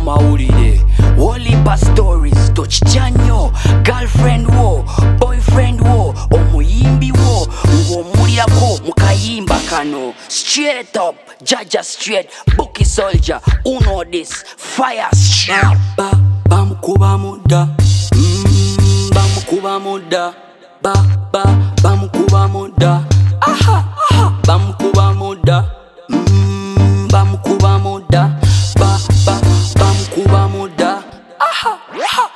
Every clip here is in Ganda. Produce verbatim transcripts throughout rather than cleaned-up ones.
mumawulire wolipa stories tokityanyo girlfriend wo boyfriend wo omuyimbi wo ng'omulirako mukayimba kano straight up jaja straight Bookie Soldier who know this fire straight ba bamukuba muda mm, bamukuba muda ba ba bamukuba muda aha aha bamukuba muda mm, bamukuba muda ba ba bamukuba muda aha aha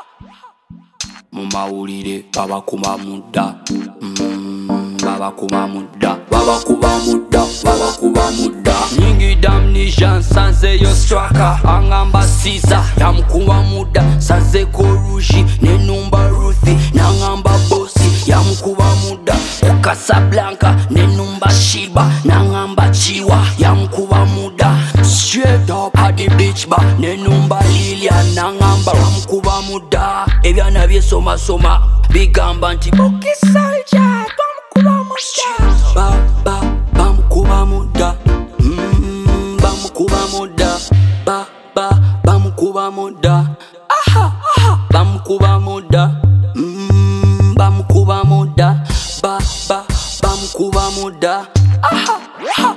mumawulire babakuba muda mm, babakuba muda babakuba muda babakuba muda nyingi damnation sanzeyo straka angamba siza yamukuba muda sanzeko ruji nenumba ruthi nangamba bosi yamukuba muda Casablanca nenumba shiba nangamba chiwa yamukuba muda straight up at the beach bar nenumba lilia nangamba yamukuba muda ebyana byesoma soma bigamba nti Bookie Soldier bamukuba muda ba ba bamukuba muda mm, bamukuba muda ba ba bamukuba muda aha aha bamukuba muda mm, bamukuba muda ba ba bamukuba muda aha aha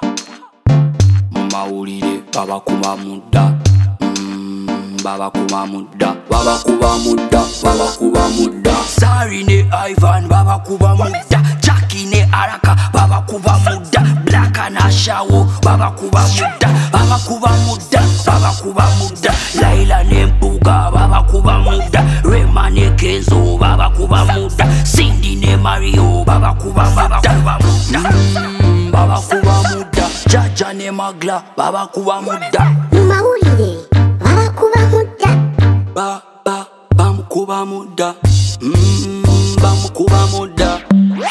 mumawulire babakuba muda mm, babakuba muda babakuba muda babakuba muda Sari ne Ivan babakuba muda Jackie ne Araka babakuba muda Black na Shawo babakuba muda babakuba muda babakuba muda Laila ne Mpuga babakuba muda Rema ne Kenzo babakuba muda Cindy ne Mario babakuba muda mm, babakuba muda Jaja ne Magla babakuba muda mumawulire babakuba muda ba ba bamukuba muda mm, bamukuba muda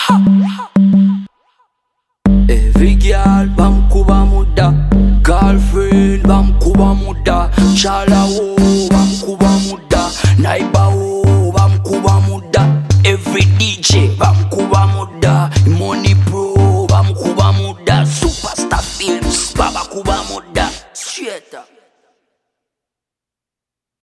every girl bamukuba muda girlfriend bamukuba muda chala wo bamukuba muda neighbor wo bamukuba muda every D J bamukuba muda money